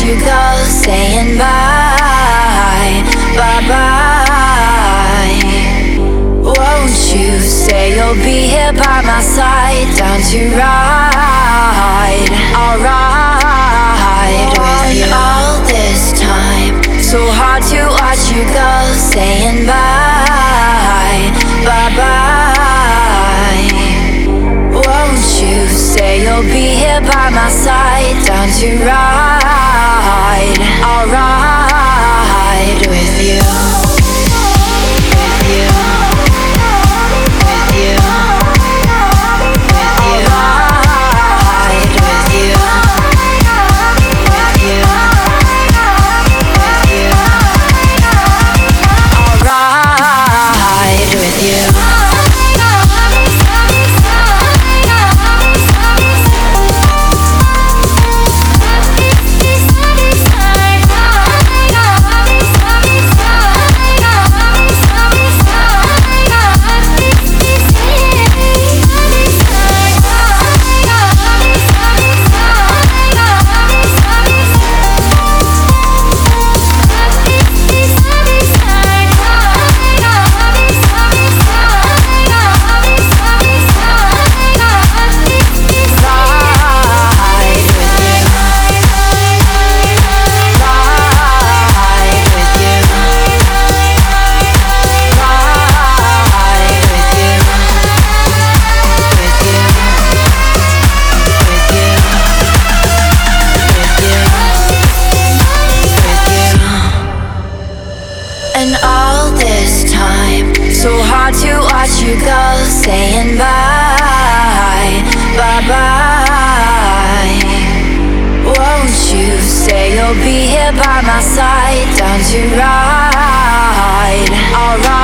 you go, saying bye, bye-bye. Won't you say you'll be here by my side, down to ride, I'll ride with you. All this time, so hard to watch you go, saying bye, bye-bye. Won't you say you'll be here by my side, down to ride, I'll ride with you. With you. With you. With you. I'll ride with you. With you. With you. I'll ride with you. And all this time, so hard to watch you go, saying bye, bye-bye. Won't you say you'll be here by my side, down to ride, I'll ride.